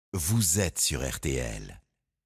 Vous êtes sur RTL.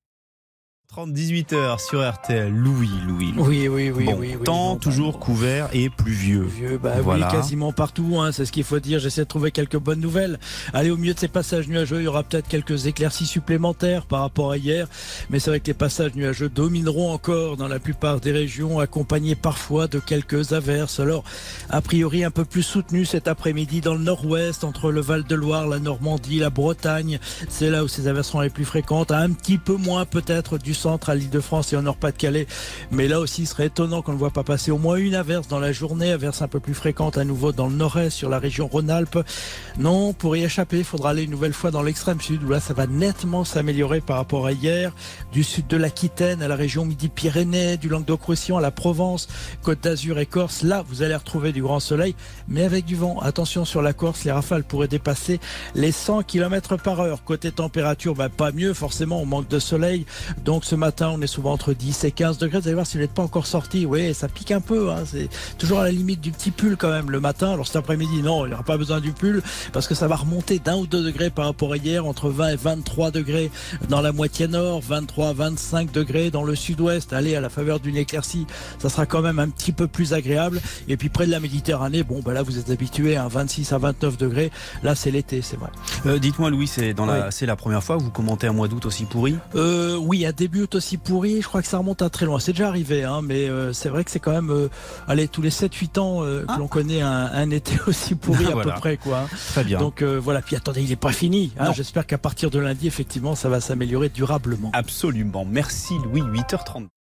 18h sur RTL, Louis. Oui. Temps toujours couvert et pluvieux. Voilà. Oui, quasiment partout, c'est ce qu'il faut dire. J'essaie de trouver quelques bonnes nouvelles. Allez, au milieu de ces passages nuageux, il y aura peut-être quelques éclaircies supplémentaires par rapport à hier. Mais c'est vrai que les passages nuageux domineront encore dans la plupart des régions, accompagnés parfois de quelques averses. Alors, a priori, un peu plus soutenu cet après-midi dans le nord-ouest, entre le Val-de-Loire, la Normandie, la Bretagne. C'est là où ces averses seront les plus fréquentes. Un petit peu moins peut-être du centre à l'Île-de-France et au Nord-Pas-de-Calais, mais là aussi il serait étonnant qu'on ne voit pas passer au moins une averse dans la journée, averse un peu plus fréquente à nouveau dans le nord-est sur la région Rhône-Alpes. Non, pour y échapper, il faudra aller une nouvelle fois dans l'extrême sud où là ça va nettement s'améliorer par rapport à hier, du sud de l'Aquitaine à la région Midi-Pyrénées, du Languedoc-Roussillon à la Provence, Côte d'Azur et Corse. Là vous allez retrouver du grand soleil, mais avec du vent. Attention sur la Corse, les rafales pourraient dépasser les 100 km par heure. Côté température, pas mieux, forcément on manque de soleil, donc ce matin, on est souvent entre 10 et 15 degrés. Vous allez voir si vous n'êtes pas encore sorti. Oui, ça pique un peu. C'est toujours à la limite du petit pull quand même le matin. Alors cet après-midi, non, il n'y aura pas besoin du pull parce que ça va remonter d'1 ou 2 degrés par rapport à hier, entre 20 et 23 degrés dans la moitié nord, 23, 25 degrés dans le sud-ouest. Allez, à la faveur d'une éclaircie, ça sera quand même un petit peu plus agréable. Et puis près de la Méditerranée, là vous êtes habitués à 26 à 29 degrés. Là, c'est l'été, c'est vrai. Dites-moi, Louis, c'est la première fois que vous commentez un mois d'août aussi pourri? Oui, un début août aussi pourri, je crois que ça remonte à très loin. C'est déjà arrivé, mais c'est vrai que c'est quand même tous les 7-8 ans que l'on connaît un été aussi pourri à peu près, quoi. Très bien. Donc voilà, puis attendez, il n'est pas fini. J'espère qu'à partir de lundi, effectivement, ça va s'améliorer durablement. Absolument. Merci Louis, 8h30.